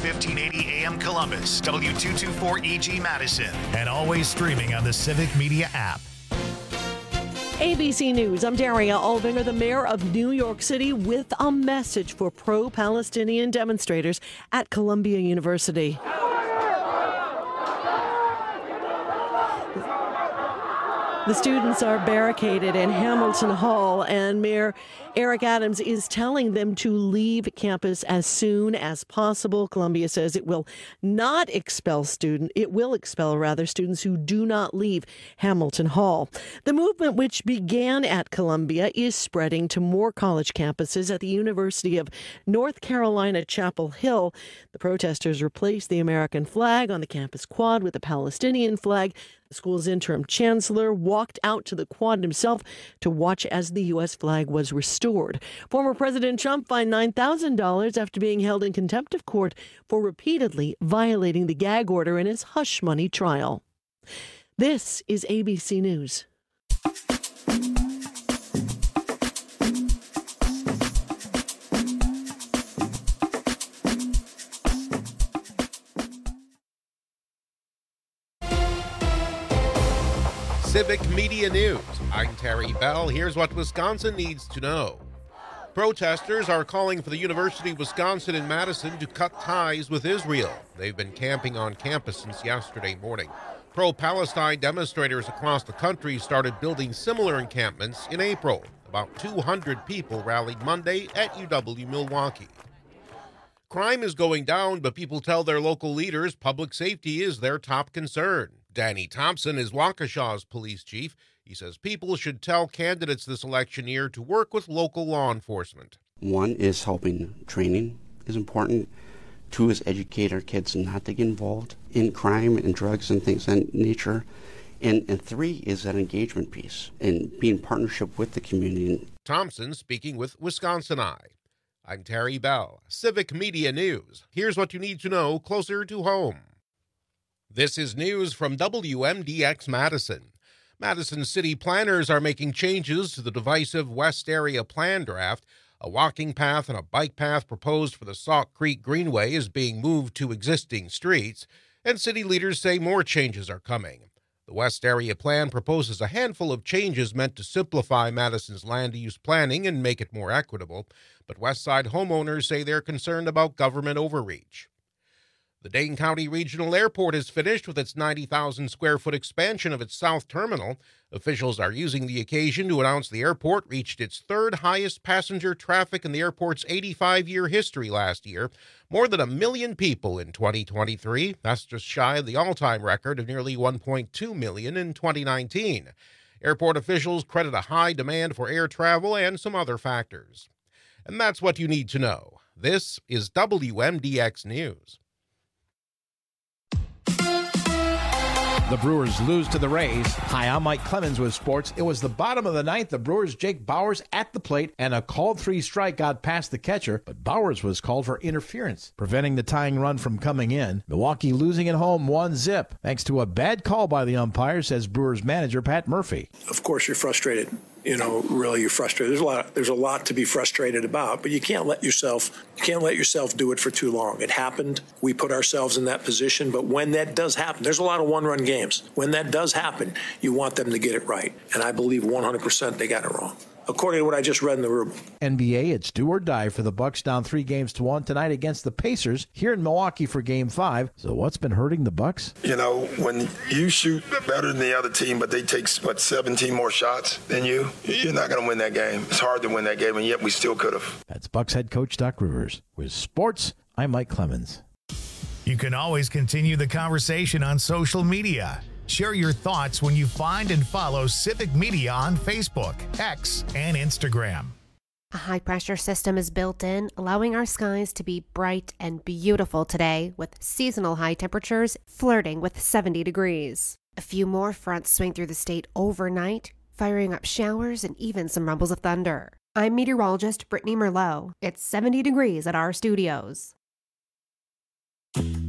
1580 AM Columbus, W224EG Madison, and always streaming on the Civic Media app. ABC News, I'm Daria Alvinger, the mayor of New York City, with a message for pro-Palestinian demonstrators at Columbia University. The students are barricaded in Hamilton Hall, and Mayor Eric Adams is telling them to leave campus as soon as possible. Columbia says it will not expel students who do not leave Hamilton Hall. The movement, which began at Columbia, is spreading to more college campuses. At the University of North Carolina, Chapel Hill, the protesters replaced the American flag on the campus quad with a Palestinian flag. The school's interim chancellor walked out to the quad himself to watch as the U.S. flag was restored. Former President Trump fined $9,000 after being held in contempt of court for repeatedly violating the gag order in his hush money trial. This is ABC News. Civic Media News. I'm Terry Bell. Here's what Wisconsin needs to know. Protesters are calling for the University of Wisconsin in Madison to cut ties with Israel. They've been camping on campus since yesterday morning. Pro-Palestine demonstrators across the country started building similar encampments in April. About 200 people rallied Monday at UW-Milwaukee. Crime is going down, but people tell their local leaders public safety is their top concern. Danny Thompson is Waukesha's police chief. He says people should tell candidates this election year to work with local law enforcement. One is helping training is important. Two is educate our kids not to get involved in crime and drugs and things of that nature. And three is that engagement piece and being in partnership with the community. Thompson speaking with Wisconsin Eye. I'm Terry Bell, Civic Media News. Here's what you need to know closer to home. This is news from WMDX Madison. Madison city planners are making changes to the divisive West Area Plan draft. A walking path and a bike path proposed for the Sauk Creek Greenway is being moved to existing streets, and city leaders say more changes are coming. The West Area Plan proposes a handful of changes meant to simplify Madison's land use planning and make it more equitable, but West Side homeowners say they're concerned about government overreach. The Dane County Regional Airport is finished with its 90,000-square-foot expansion of its south terminal. Officials are using the occasion to announce the airport reached its third highest passenger traffic in the airport's 85-year history last year, more than 1 million people in 2023. That's just shy of the all-time record of nearly 1.2 million in 2019. Airport officials credit a high demand for air travel and some other factors. And that's what you need to know. This is WMDX News. The Brewers lose to the Rays. Hi, I'm Mike Clemens with sports. It was the bottom of the ninth. The Brewers' Jake Bauers at the plate, and a called 3 strike got past the catcher, but Bauers was called for interference, preventing the tying run from coming in. Milwaukee losing at home 1-0, thanks to a bad call by the umpire, says Brewers manager Pat Murphy. Of course, you're frustrated. Really, you're frustrated. There's a lot to be frustrated about, but you can't let yourself do it for too long. It happened. We put ourselves in that position, but when that does happen, there's a lot of one-run games. When that does happen, you want them to get it right, and I believe 100% they got it wrong, according to what I just read in the rule. NBA, it's do or die for the Bucks, down 3-1 tonight against the Pacers here in Milwaukee for Game 5. So what's been hurting the Bucks? When you shoot better than the other team, but they take, 17 more shots than you're not going to win that game. It's hard to win that game, and yet we still could have. That's Bucks head coach Doc Rivers. With sports, I'm Mike Clemens. You can always continue the conversation on social media. Share your thoughts when you find and follow Civic Media on Facebook, X, and Instagram. A high-pressure system is built in, allowing our skies to be bright and beautiful today, with seasonal high temperatures flirting with 70 degrees. A few more fronts swing through the state overnight, firing up showers and even some rumbles of thunder. I'm meteorologist Brittany Merlot. It's 70 degrees at our studios.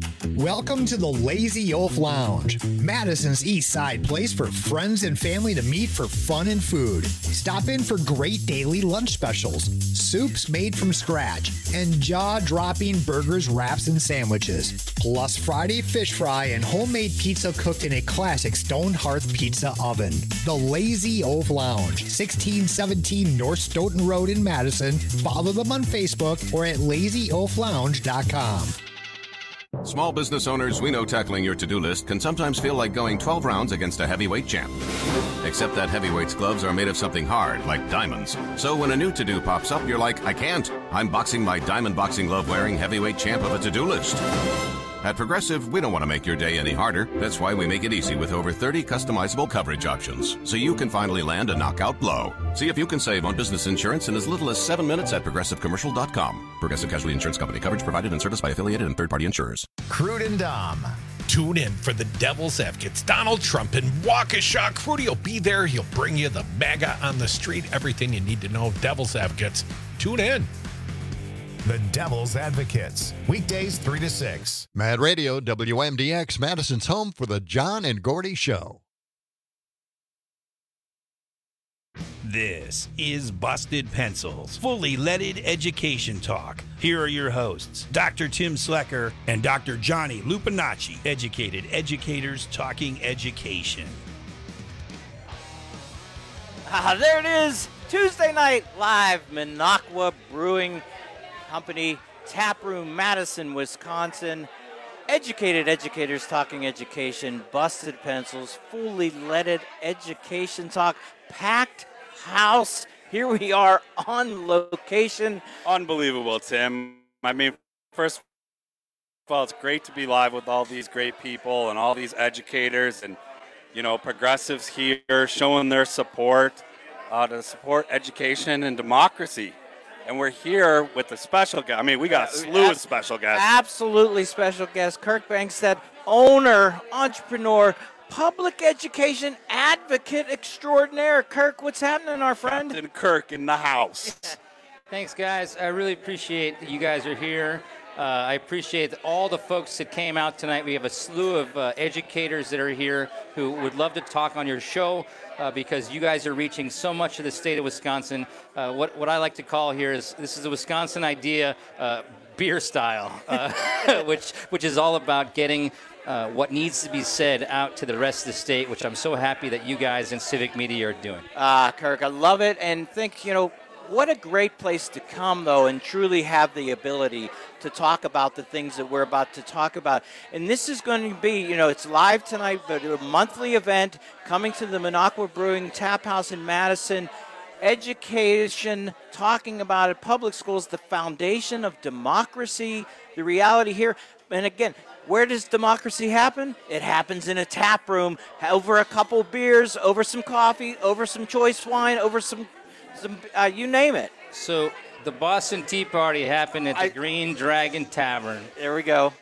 Welcome to the Lazy Oaf Lounge, Madison's East Side place for friends and family to meet for fun and food. Stop in for great daily lunch specials, soups made from scratch, and jaw-dropping burgers, wraps, and sandwiches. Plus Friday fish fry and homemade pizza cooked in a classic stone hearth pizza oven. The Lazy Oaf Lounge, 1617 North Stoughton Road in Madison. Follow them on Facebook or at lazyoaflounge.com. Small business owners, we know tackling your to-do list can sometimes feel like going 12 rounds against a heavyweight champ. Except that heavyweight's gloves are made of something hard, like diamonds. So when a new to-do pops up, you're like, I can't. I'm boxing my diamond boxing glove wearing heavyweight champ of a to-do list. At Progressive, we don't want to make your day any harder. That's why we make it easy with over 30 customizable coverage options, so you can finally land a knockout blow. See if you can save on business insurance in as little as 7 minutes at ProgressiveCommercial.com. Progressive Casualty Insurance Company. Coverage provided and serviced by affiliated and third-party insurers. Crude and Dom. Tune in for the Devil's Advocates. Donald Trump in Waukesha. Crudy will be there. He'll bring you the MAGA on the street, everything you need to know. Devil's Advocates. Tune in. The Devil's Advocates, weekdays 3 to 6. Mad Radio, WMDX, Madison's home for the John and Gordy Show. This is Busted Pencils, fully leaded education talk. Here are your hosts, Dr. Tim Slecker and Dr. Johnny Lupinacci, educated educators talking education. There it is, Tuesday night live, Minocqua Brewing Company, Tap Room, Madison, Wisconsin. Educated educators talking education, Busted Pencils, fully leaded education talk, packed house. Here we are on location. Unbelievable, Tim. I mean, first of all, it's great to be live with all these great people and all these educators and, you know, progressives here showing their support to support education and democracy. And we're here with a special guest. I mean, we got a slew of special guests. Absolutely special guest. Kirk Bangstead, owner, entrepreneur, public education advocate extraordinaire. Kirk, what's happening, our friend? Captain Kirk in the house. Thanks, guys. I really appreciate that you guys are here. I appreciate all the folks that came out tonight. We have a slew of educators that are here who would love to talk on your show because you guys are reaching so much of the state of Wisconsin. What I like to call here is this is a Wisconsin idea, beer style, which is all about getting what needs to be said out to the rest of the state, which I'm so happy that you guys in Civic Media are doing. Kirk, I love it, and think, you know, what a great place to come, though, and truly have the ability to talk about the things that we're about to talk about. And this is going to be, you know, it's live tonight, but a monthly event coming to the Minocqua Brewing Tap House in Madison. Education, talking about it, public schools, the foundation of democracy, the reality here. And again, where does democracy happen? It happens in a tap room, over a couple beers, over some coffee, over some choice wine, over some you name it. So the Boston Tea Party happened at the Green Dragon Tavern. There we go.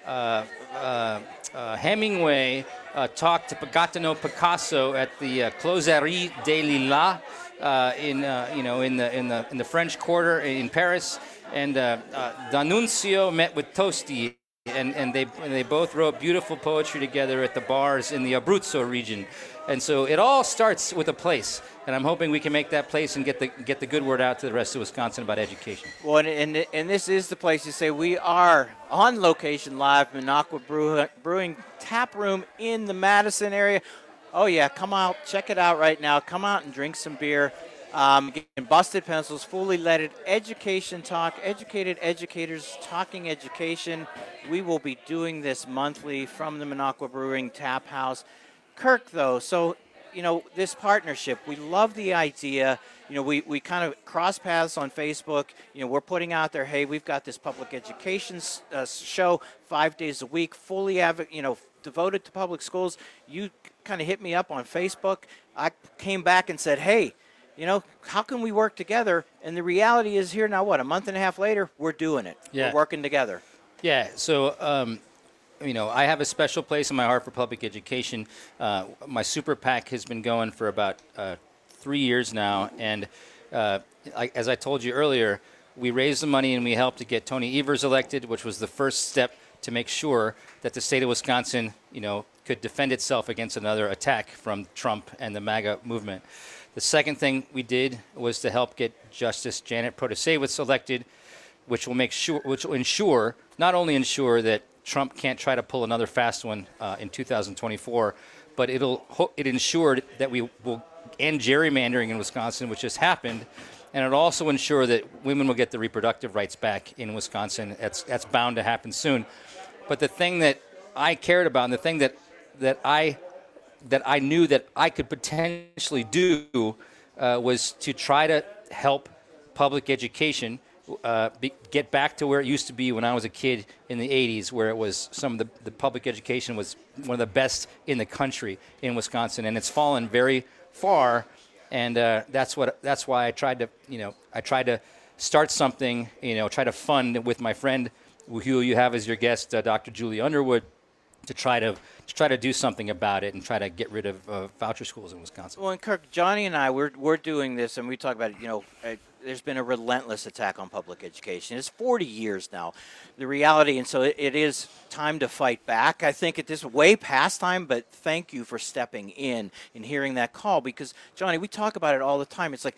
Hemingway got to know Picasso at the Closerie des Lilas in the French Quarter in Paris, and D'Annunzio met with Tosti. And they both wrote beautiful poetry together at the bars in the Abruzzo region. And so it all starts with a place. And I'm hoping we can make that place and get the good word out to the rest of Wisconsin about education. Well, and this is the place to say we are on location live, Minocqua Brewing Tap Room in the Madison area. Oh, yeah, come out, check it out right now. Come out and drink some beer. Busted Pencils, fully leaded education talk, educated educators talking education. We will be doing this monthly from the Minocqua Brewing Tap House. Kirk, though, so, you know, this partnership, we love the idea. You know, we kind of cross paths on Facebook. You know, we're putting out there, hey, we've got this public education show 5 days a week, fully, devoted to public schools. You kind of hit me up on Facebook. I came back and said, hey, you know, how can we work together? And the reality is here now, a month and a half later, we're doing it. Yeah. We're working together. Yeah, so, I have a special place in my heart for public education. My super PAC has been going for about 3 years now. And as I told you earlier, we raised the money and we helped to get Tony Evers elected, which was the first step to make sure that the state of Wisconsin, could defend itself against another attack from Trump and the MAGA movement. The second thing we did was to help get Justice Janet Protasewicz elected, which will ensure not only ensure that Trump can't try to pull another fast one in 2024, but it ensured that we will end gerrymandering in Wisconsin, which has happened, and it'll also ensure that women will get the reproductive rights back in Wisconsin. That's bound to happen soon. But the thing that I cared about, and the thing that I knew that I could potentially do was to try to help public education get back to where it used to be when I was a kid in the 80s, where it was the public education was one of the best in the country in Wisconsin, and it's fallen very far. And that's why I tried to start something, try to fund with my friend who you have as your guest, Dr. Julie Underwood, to try to do something about it and try to get rid of voucher schools in Wisconsin. Well, and Kirk, Johnny and I, we're doing this, and we talk about it. There's been a relentless attack on public education. It's 40 years now, the reality, and so it is time to fight back. I think it is way past time, but thank you for stepping in and hearing that call, because, Johnny, we talk about it all the time. It's like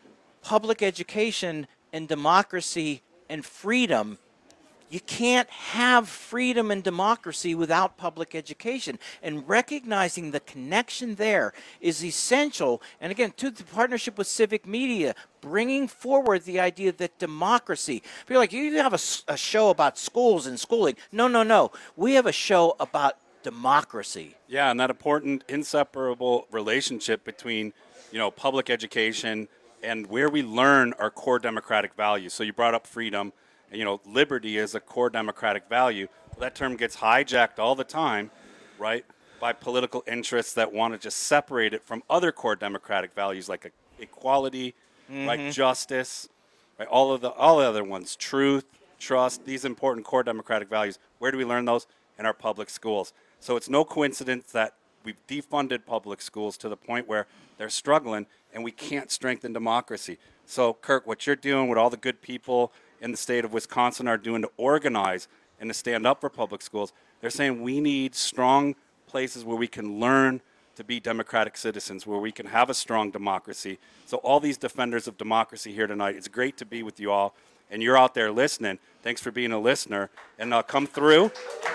public education and democracy and freedom. You can't have freedom and democracy without public education. And recognizing the connection there is essential. And again, to the partnership with Civic Media, bringing forward the idea that democracy, if you're like, you have a show about schools and schooling. No. We have a show about democracy. Yeah, and that important inseparable relationship between, public education and where we learn our core democratic values. So you brought up freedom. Liberty is a core democratic value. Well, that term gets hijacked all the time, right, by political interests that want to just separate it from other core democratic values like equality, right, justice, right, all the other ones, truth, trust, these important core democratic values. Where do we learn those? In our public schools. So it's no coincidence that we've defunded public schools to the point where they're struggling and we can't strengthen democracy. So, Kirk, what you're doing, what all the good people in the state of Wisconsin are doing to organize and to stand up for public schools, they're saying we need strong places where we can learn to be democratic citizens, where we can have a strong democracy. So all these defenders of democracy here tonight, it's great to be with you all, and you're out there listening. Thanks for being a listener. And come through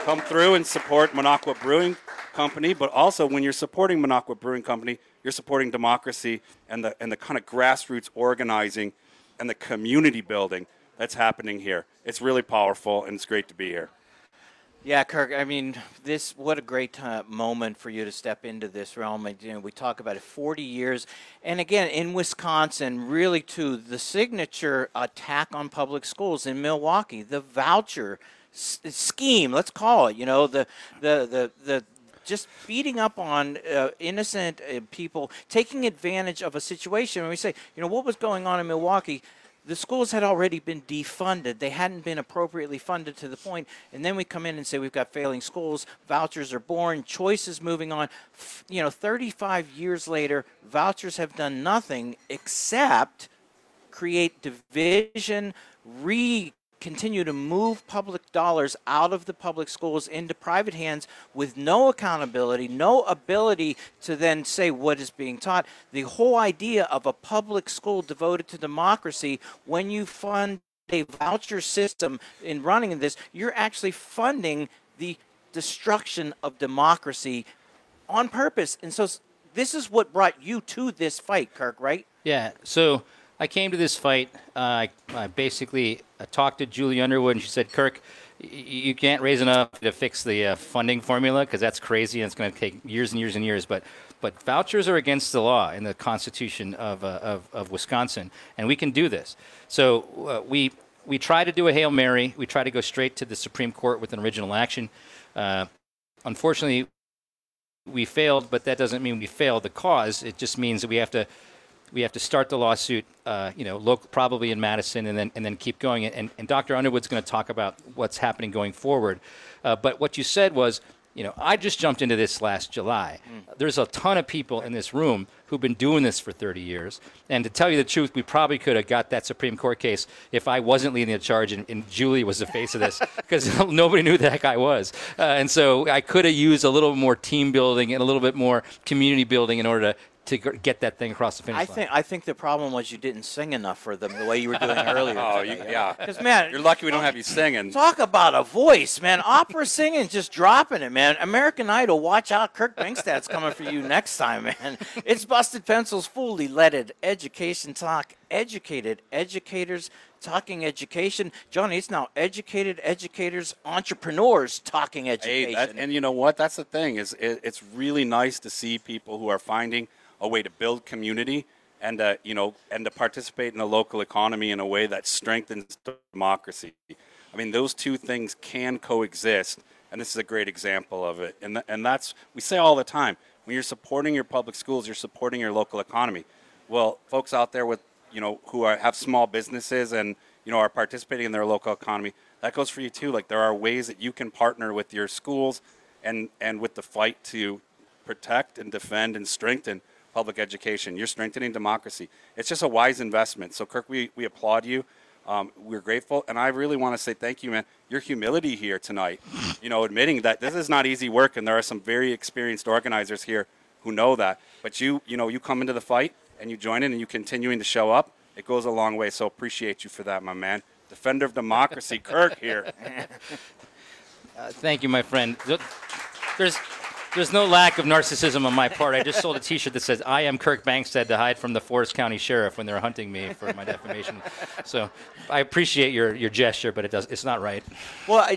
and support Minocqua Brewing Company, but also when you're supporting Minocqua Brewing Company, you're supporting democracy and the kind of grassroots organizing and the community building that's happening here. It's really powerful, and it's great to be here. Yeah, Kirk, I mean, what a great moment for you to step into this realm. We talk about it, 40 years. And again, in Wisconsin, really, too, the signature attack on public schools in Milwaukee, the voucher scheme, let's call it, the just beating up on innocent people, taking advantage of a situation. When we say, what was going on in Milwaukee, the schools had already been defunded. They hadn't been appropriately funded to the point. And then we come in and say we've got failing schools, vouchers are born, choices moving on. 35 years later, vouchers have done nothing except create division, continue to move public dollars out of the public schools into private hands with no accountability, no ability to then say what is being taught. The whole idea of a public school devoted to democracy, when you fund a voucher system in running this, you're actually funding the destruction of democracy on purpose. And so this is what brought you to this fight, Kirk, right? Yeah, so I came to this fight. I basically talked to Julie Underwood, and she said, Kirk, you can't raise enough to fix the funding formula because that's crazy and it's going to take years and years and years. But vouchers are against the law in the Constitution of Wisconsin, and we can do this. So we try to do a Hail Mary. We try to go straight to the Supreme Court with an original action. Unfortunately, we failed, but that doesn't mean we failed the cause. It just means that we have to start the lawsuit, probably in Madison, and then keep going. And Dr. Underwood's going to talk about what's happening going forward. But what you said was I just jumped into this last July. There's a ton of people in this room who've been doing this for 30 years. And to tell you the truth, we probably could have got that Supreme Court case if I wasn't leading the charge and Julie was the face of this, because nobody knew who the heck I was. And so I could have used a little more team building and a little bit more community building in order to get that thing across the finish line. I think the problem was you didn't sing enough for them the way you were doing earlier. Oh, yeah. Because, man, you're lucky we don't have you singing. Talk about a voice, man. Opera singing, just dropping it, man. American Idol, watch out. Kirk Bangstad's coming for you next time, man. It's Busted Pencils, fully leaded education talk. Educated educators talking education. Johnny, it's now educated educators, entrepreneurs talking education. And you know what? That's the thing. It's really nice to see people who are finding a way to build community and to participate in the local economy in a way that strengthens democracy. I mean, those two things can coexist, and this is a great example of it. And that's, we say all the time, when you're supporting your public schools, you're supporting your local economy. Well, folks out there with who have small businesses and are participating in their local economy, that goes for you too. Like, there are ways that you can partner with your schools and with the fight to protect and defend and strengthen public education. You're strengthening democracy. It's just a wise investment. So, Kirk, we applaud you. We're grateful. And I really want to say thank you, man. Your humility here tonight, admitting that this is not easy work, and there are some very experienced organizers here who know that. But you come into the fight, and you join in, and you continuing to show up. It goes a long way. So appreciate you for that, my man. Defender of democracy, Kirk here. Thank you, my friend. There's no lack of narcissism on my part. I just sold a T-shirt that says, "I am Kirk Bangstad," to hide from the Forest County Sheriff when they're hunting me for my defamation. So I appreciate your gesture, but it's not right. Well,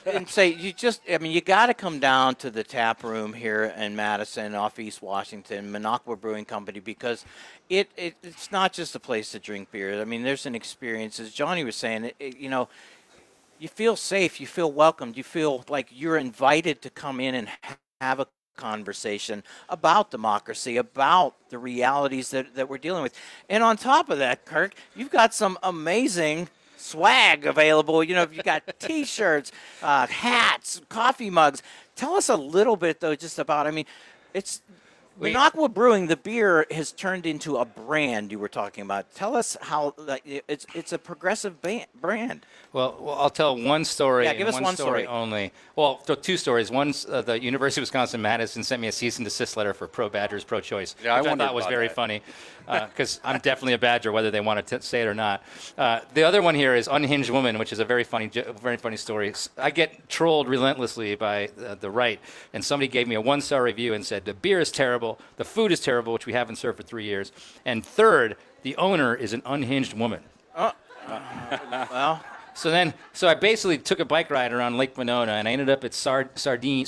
you got to come down to the tap room here in Madison off East Washington, Minocqua Brewing Company, because it's not just a place to drink beer. I mean, there's an experience. As Johnny was saying, you feel safe, you feel welcomed, you feel like you're invited to come in and have a conversation about democracy, about the realities that we're dealing with. And on top of that, Kirk, you've got some amazing swag available. You've got T-shirts, hats, coffee mugs. Tell us a little bit, though, just about, it's Minocqua Brewing, the beer has turned into a brand you were talking about. Tell us how it's a progressive brand. Well, I'll tell one story. Yeah, give us one story only. Well, two stories. One's the University of Wisconsin-Madison sent me a cease and desist letter for pro-Badgers, pro-choice, which I thought was very funny, because I'm definitely a Badger, whether they want to say it or not. The other one here is Unhinged Woman, which is a very funny story. I get trolled relentlessly by the right, and somebody gave me a 1-star review and said, the beer is terrible, the food is terrible, which we haven't served for 3 years, and third, the owner is an unhinged woman. Well... So I basically took a bike ride around Lake Monona, and I ended up at Sardine,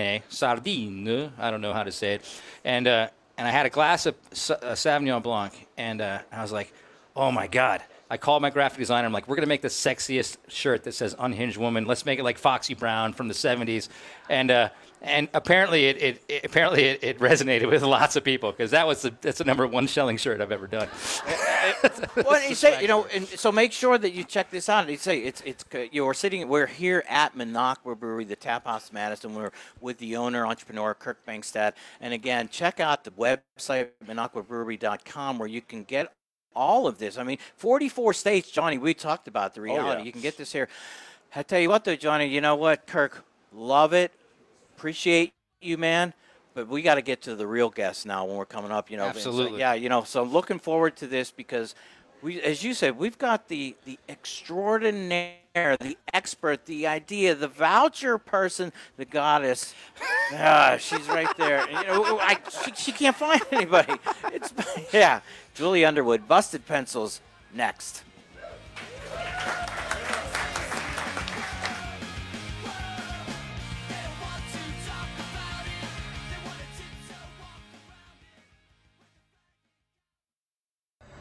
I don't know how to say it, and I had a glass of Sauvignon Blanc, and I was like, oh my God. I called my graphic designer. I'm like, we're going to make the sexiest shirt that says Unhinged Woman. Let's make it like Foxy Brown from the 70s. And apparently it resonated with lots of people, because that's the number one selling shirt I've ever done. Well, you say, and so make sure that you check this out. You say we're here at Minocqua Brewery, the Tap House Madison. We're with the owner, entrepreneur, Kirk Bangstad. And again, check out the website, MinocquaBrewery.com, where you can get all of this. 44 states, Johnny, we talked about the reality. Yeah. You can get this here. I tell you what, though, Johnny, you know what, Kirk, love it. Appreciate you, man. But we got to get to the real guests now when we're coming up. Absolutely. So I'm looking forward to this, because as you said, we've got the extraordinaire, the expert, the idea, the voucher person, the goddess. She's right there. She can't find anybody. Julie Underwood, Busted Pencils, next.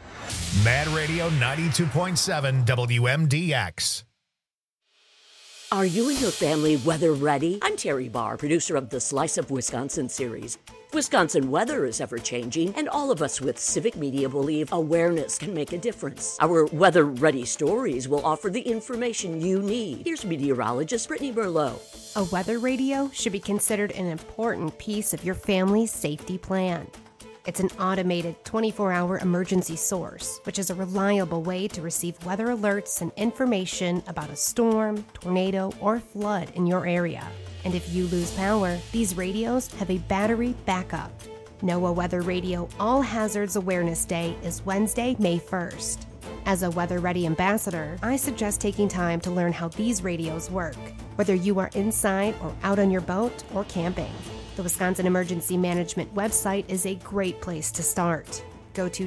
Mad Radio 92.7 WMDX. Are you and your family weather ready? I'm Terry Barr, producer of the Slice of Wisconsin series. Wisconsin weather is ever-changing, and all of us with Civic Media believe awareness can make a difference. Our weather-ready stories will offer the information you need. Here's meteorologist Brittany Merlot. A weather radio should be considered an important piece of your family's safety plan. It's an automated 24-hour emergency source, which is a reliable way to receive weather alerts and information about a storm, tornado, or flood in your area. And if you lose power, these radios have a battery backup. NOAA Weather Radio All Hazards Awareness Day is Wednesday, May 1st. As a weather-ready ambassador, I suggest taking time to learn how these radios work, whether you are inside or out on your boat or camping. The Wisconsin Emergency Management website is a great place to start. Go to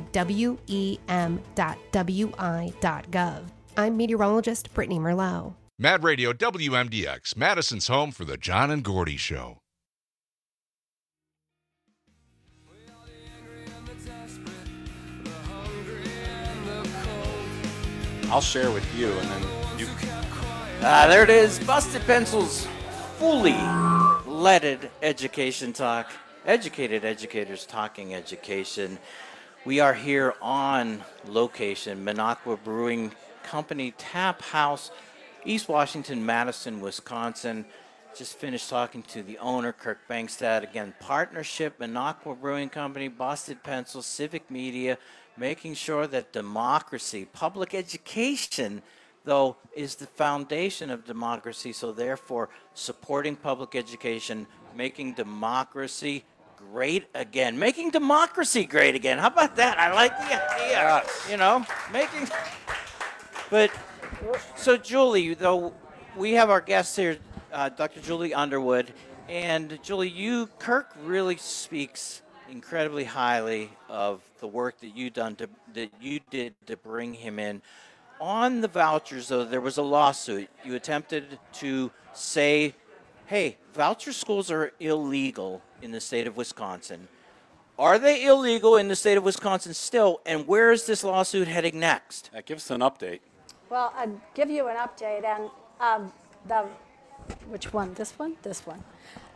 wem.wi.gov. I'm meteorologist Brittany Merlot. Mad Radio WMDX, Madison's home for the John and Gordy Show. I'll share with you, and then you. There it is, Busted Pencils, fully leaded education talk. Educated educators talking education. We are here on location, Minocqua Brewing Company Tap House, East Washington, Madison, Wisconsin. Just finished talking to the owner, Kirk Bangstad. Again, partnership, Minocqua Brewing Company, Busted Pencils, Civic Media, making sure that democracy, public education, though, is the foundation of democracy. So therefore, supporting public education, making democracy great again. Making democracy great again. How about that? I like the idea. Yes. You know, making... But, so Julie, though, we have our guest here, Dr. Julie Underwood. And Julie, Kirk really speaks incredibly highly of the work that you did to bring him in. On the vouchers, though, there was a lawsuit. You attempted to say, hey, voucher schools are illegal in the state of Wisconsin. Are they illegal in the state of Wisconsin still? And where is this lawsuit heading next? Give us an update. Well, I'd give you an update, and which one? This one? This one.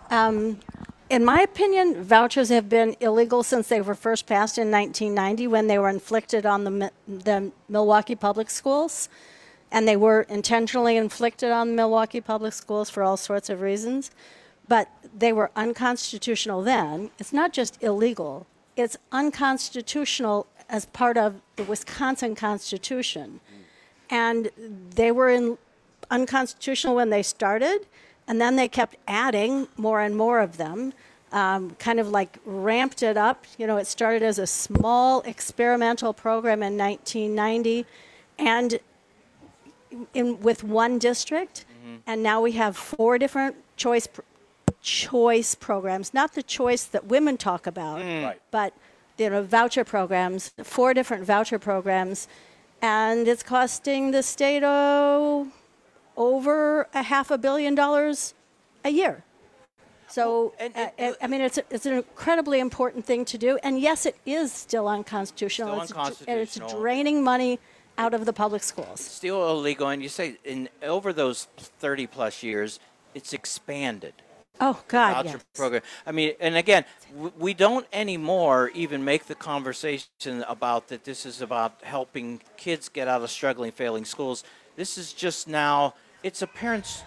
In my opinion, vouchers have been illegal since they were first passed in 1990 when they were inflicted on the Milwaukee Public Schools. And they were intentionally inflicted on the Milwaukee Public Schools for all sorts of reasons. But they were unconstitutional then. It's not just illegal. It's unconstitutional as part of the Wisconsin Constitution. And they were unconstitutional when they started, and then they kept adding more and more of them, kind of like ramped it up. You know, it started as a small experimental program in 1990, and with one district, and now we have 4 different choice programs, not the choice that women talk about, but voucher programs, 4 different voucher programs, and it's costing the state over $500 million a year. So, I mean, it's an incredibly important thing to do, and yes, it is still unconstitutional. It's draining money out of the public schools. It's still illegal, and you say over those 30-plus years, it's expanded. Oh, God, voucher program. I mean, and again, we don't anymore even make the conversation about that this is about helping kids get out of struggling, failing schools. This is just now, it's a parent's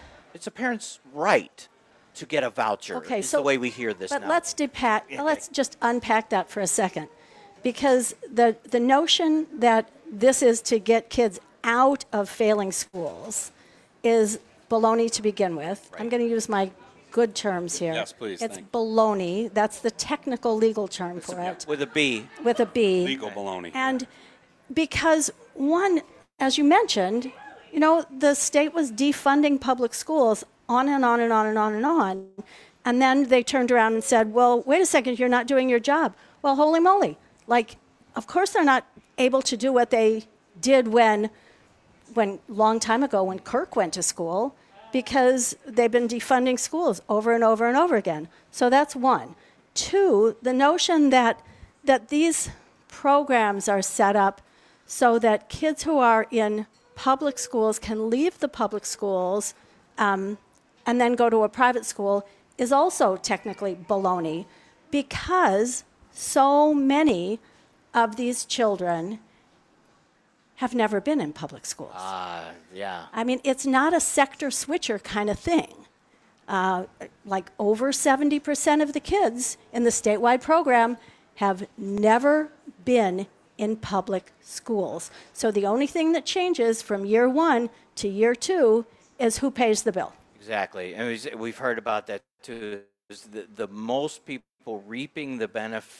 right to get a voucher. Okay, so the way we hear this but now. Let's just unpack that for a second. Because the notion that this is to get kids out of failing schools is baloney to begin with. Right. I'm going to use my good terms here. Yes, please. It's baloney. That's the technical legal term for it. With a B. With a B. Legal baloney. And because one, as you mentioned, the state was defunding public schools on and on and on and on and on. And then they turned around and said, well, wait a second, you're not doing your job. Well, holy moly. Of course they're not able to do what they did when long time ago when Kirk went to school, because they've been defunding schools over and over and over again. So that's one. 2, the notion that these programs are set up so that kids who are in public schools can leave the public schools and then go to a private school is also technically baloney, because so many of these children have never been in public schools. Yeah. I mean, it's not a sector switcher kind of thing. Like over 70% of the kids in the statewide program have never been in public schools. So the only thing that changes from year 1 to year 2 is who pays the bill. Exactly. And we've heard about that too. Is the most people reaping the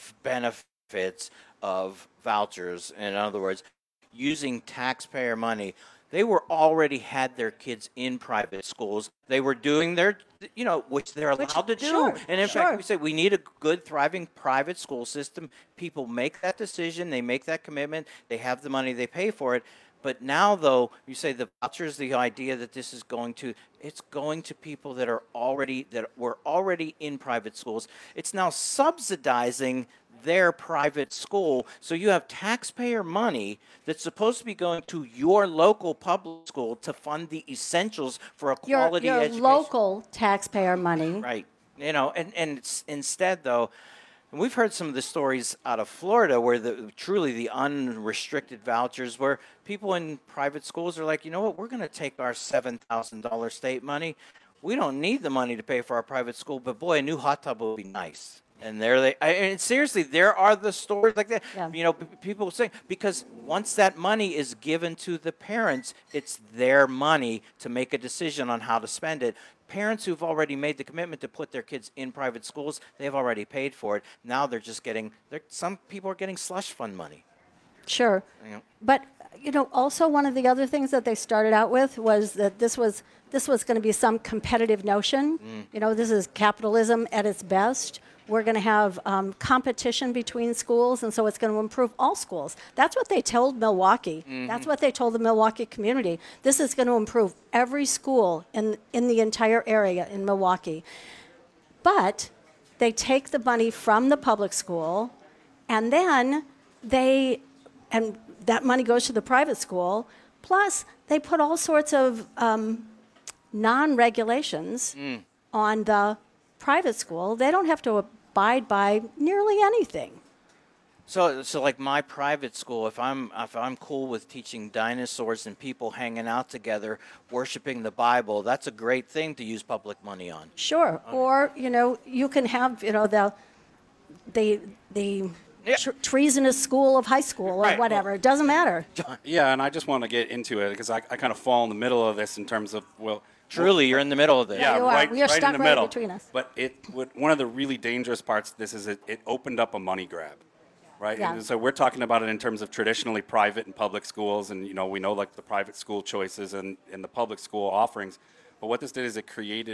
benefits of vouchers, in other words, using taxpayer money, they were already had their kids in private schools. They were doing their, which they're allowed to do. Sure, and in fact, we say we need a good, thriving private school system. People make that decision. They make that commitment. They have the money. They pay for it. But now, though, you say the vouchers, the idea that this is it's going to people that were already in private schools. It's now subsidizing their private school. So you have taxpayer money that's supposed to be going to your local public school to fund the essentials for a quality education. Your local taxpayer money. Right. And it's, instead, though, and we've heard some of the stories out of Florida where truly the unrestricted vouchers, where people in private schools are like, you know what, we're going to take our $7,000 state money. We don't need the money to pay for our private school, but boy, a new hot tub would be nice. And seriously, there are the stories like that. Yeah. People saying, because once that money is given to the parents, it's their money to make a decision on how to spend it. Parents who've already made the commitment to put their kids in private schools, they've already paid for it. Now they're just some people are getting slush fund money. Sure. But, also one of the other things that they started out with was that this was going to be some competitive notion. This is capitalism at its best. We're going to have competition between schools, and so it's going to improve all schools. That's what they told Milwaukee. Mm-hmm. That's what they told the Milwaukee community. This is going to improve every school in the entire area in Milwaukee. But they take the money from the public school, and then and that money goes to the private school. Plus, they put all sorts of non-regulations on the private school. They don't have to abide by nearly anything. So like my private school, if I'm cool with teaching dinosaurs and people hanging out together, worshiping the Bible, that's a great thing to use public money on. Sure. Okay. Or you can have the treasonous school of high school or whatever. Well, it doesn't matter. Yeah, and I just want to get into it because I kind of fall in the middle of this in terms of truly, you're in the middle of this. Yeah, we are stuck in the middle. Between us. But one of the really dangerous parts of this is it opened up a money grab, right? Yeah. And so we're talking about it in terms of traditionally private and public schools, and we know like the private school choices and the public school offerings. But what this did is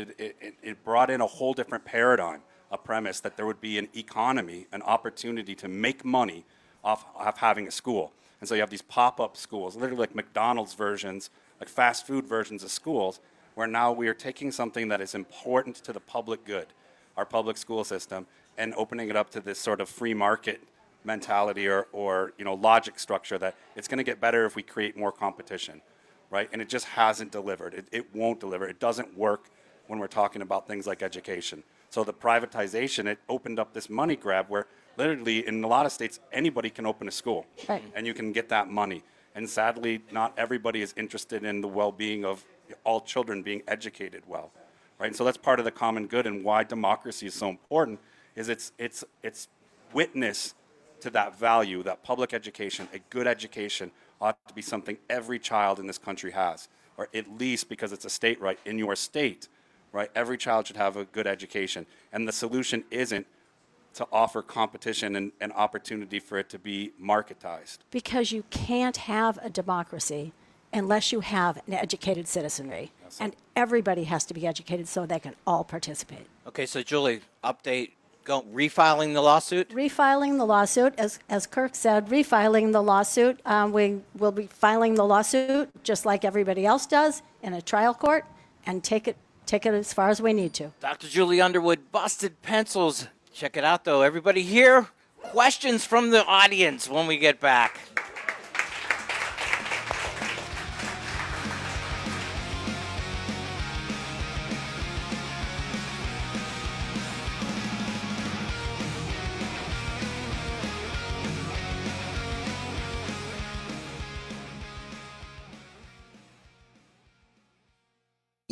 it brought in a whole different paradigm, a premise that there would be an economy, an opportunity to make money off having a school. And so you have these pop-up schools, literally like McDonald's versions, like fast food versions of schools, where now we are taking something that is important to the public good, our public school system, and opening it up to this sort of free market mentality or logic structure that it's going to get better if we create more competition, right? And it just hasn't delivered. It won't deliver. It doesn't work when we're talking about things like education. So the privatization, it opened up this money grab where literally in a lot of states, anybody can open a school, right, and you can get that money. And sadly, not everybody is interested in the well-being of all children being educated well, right? And so that's part of the common good, and why democracy is so important is it's witness to that value, that public education, a good education ought to be something every child in this country has, or at least because it's a state right in your state, right? Every child should have a good education, and the solution isn't to offer competition and opportunity for it to be marketized. Because you can't have a democracy unless you have an educated citizenry. And everybody has to be educated so they can all participate. Okay, so Julie, update, refiling the lawsuit? Refiling the lawsuit, as Kirk said, refiling the lawsuit. We will be filing the lawsuit just like everybody else does in a trial court and take it as far as we need to. Dr. Julie Underwood, Busted Pencils. Check it out, though. Everybody here, questions from the audience when we get back.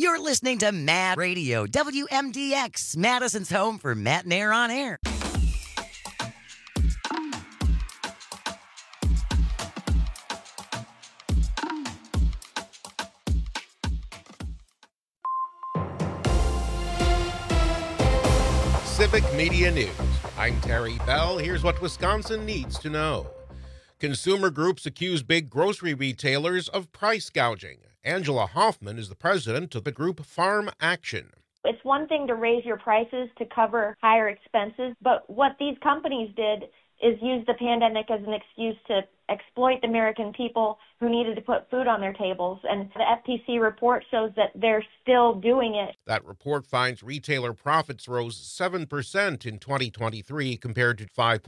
You're listening to Mad Radio, WMDX, Madison's home for Matt and Air on Air. Civic Media News. I'm Terry Bell. Here's what Wisconsin needs to know. Consumer groups accuse big grocery retailers of price gouging. Angela Hoffman is the president of the group Farm Action. It's one thing to raise your prices to cover higher expenses, but what these companies did is use the pandemic as an excuse to exploit the American people who needed to put food on their tables. And the FTC report shows that they're still doing it. That report finds retailer profits rose 7% in 2023 compared to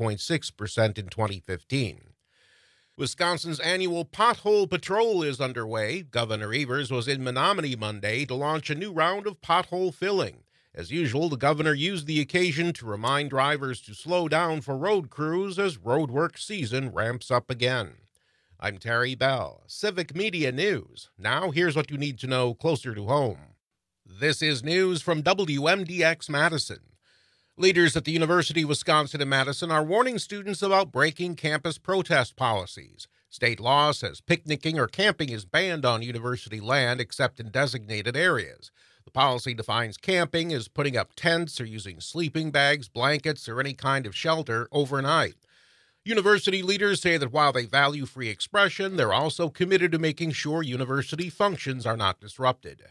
5.6% in 2015. Wisconsin's annual Pothole Patrol is underway. Governor Evers was in Menominee Monday to launch a new round of pothole filling. As usual, the governor used the occasion to remind drivers to slow down for road crews as roadwork season ramps up again. I'm Terry Bell, Civic Media News. Now here's what you need to know closer to home. This is news from WMDX Madison. Leaders at the University of Wisconsin in Madison are warning students about breaking campus protest policies. State law says picnicking or camping is banned on university land except in designated areas. The policy defines camping as putting up tents or using sleeping bags, blankets, or any kind of shelter overnight. University leaders say that while they value free expression, they're also committed to making sure university functions are not disrupted.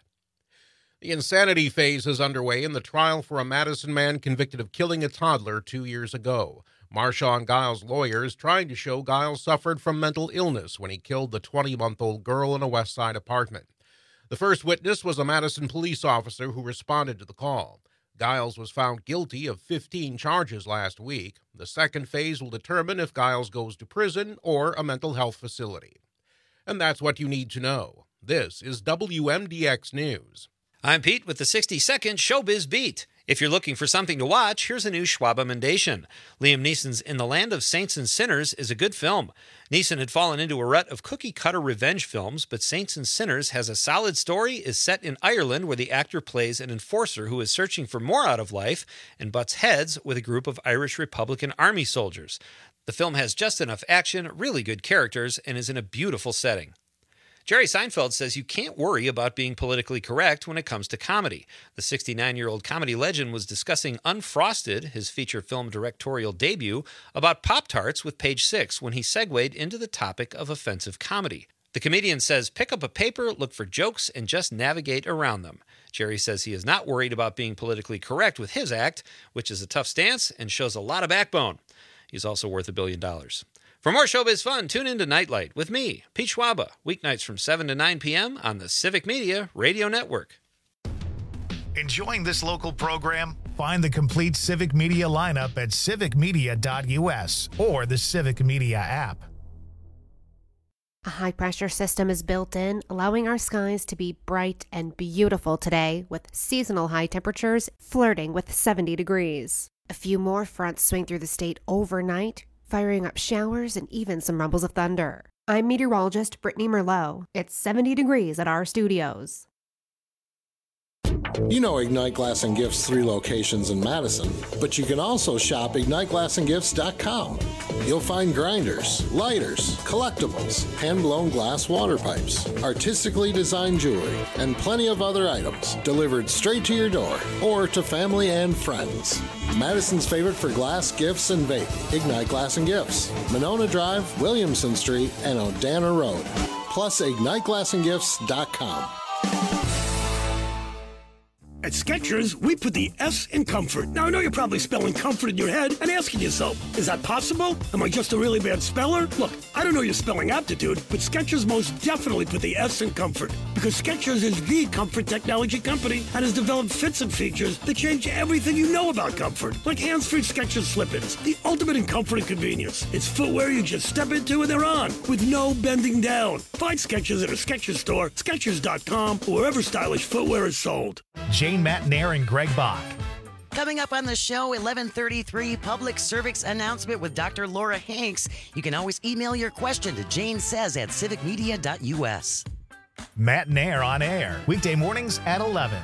The insanity phase is underway in the trial for a Madison man convicted of killing a toddler 2 years ago. Marshawn Giles' lawyer is trying to show Giles suffered from mental illness when he killed the 20-month-old girl in a West Side apartment. The first witness was a Madison police officer who responded to the call. Giles was found guilty of 15 charges last week. The second phase will determine if Giles goes to prison or a mental health facility. And that's what you need to know. This is WMDX News. I'm Pete with the 60-second Showbiz Beat. If you're looking for something to watch, here's a new Schwab emendation. Liam Neeson's In the Land of Saints and Sinners is a good film. Neeson had fallen into a rut of cookie-cutter revenge films, but Saints and Sinners has a solid story, is set in Ireland where the actor plays an enforcer who is searching for more out of life and butts heads with a group of Irish Republican Army soldiers. The film has just enough action, really good characters, and is in a beautiful setting. Jerry Seinfeld says you can't worry about being politically correct when it comes to comedy. The 69-year-old comedy legend was discussing Unfrosted, his feature film directorial debut, about Pop-Tarts with Page Six when he segued into the topic of offensive comedy. The comedian says pick up a paper, look for jokes, and just navigate around them. Jerry says he is not worried about being politically correct with his act, which is a tough stance and shows a lot of backbone. He's also worth $1 billion. For more showbiz fun, tune in to Nightlight with me, Pete Schwaba, weeknights from 7 to 9 p.m. on the Civic Media Radio Network. Enjoying this local program? Find the complete Civic Media lineup at civicmedia.us or the Civic Media app. A high-pressure system is built in, allowing our skies to be bright and beautiful today with seasonal high temperatures flirting with 70 degrees. A few more fronts swing through the state overnight, firing up showers and even some rumbles of thunder. I'm meteorologist Brittany Merlot. It's 70 degrees at our studios. You know Ignite Glass and Gifts' 3 locations in Madison, but you can also shop IgniteGlassandGifts.com. You'll find grinders, lighters, collectibles, hand-blown glass water pipes, artistically designed jewelry, and plenty of other items delivered straight to your door or to family and friends. Madison's favorite for glass, gifts, and vape, Ignite Glass and Gifts, Monona Drive, Williamson Street, and Odana Road. Plus, IgniteGlassandGifts.com. At Skechers, we put the S in comfort. Now, I know you're probably spelling comfort in your head and asking yourself, is that possible? Am I just a really bad speller? Look, I don't know your spelling aptitude, but Skechers most definitely put the S in comfort because Skechers is the comfort technology company and has developed fits and features that change everything you know about comfort, like hands-free Skechers slip-ins, the ultimate in comfort and convenience. It's footwear you just step into and they're on with no bending down. Find Skechers at a Skechers store, Skechers.com, or wherever stylish footwear is sold. Jane Matnair and Greg Bach. Coming up on the show, 11:33, public service announcement with Dr. Laura Hanks. You can always email your question to janesays@civicmedia.us. Matt and Air on air, weekday mornings at 11.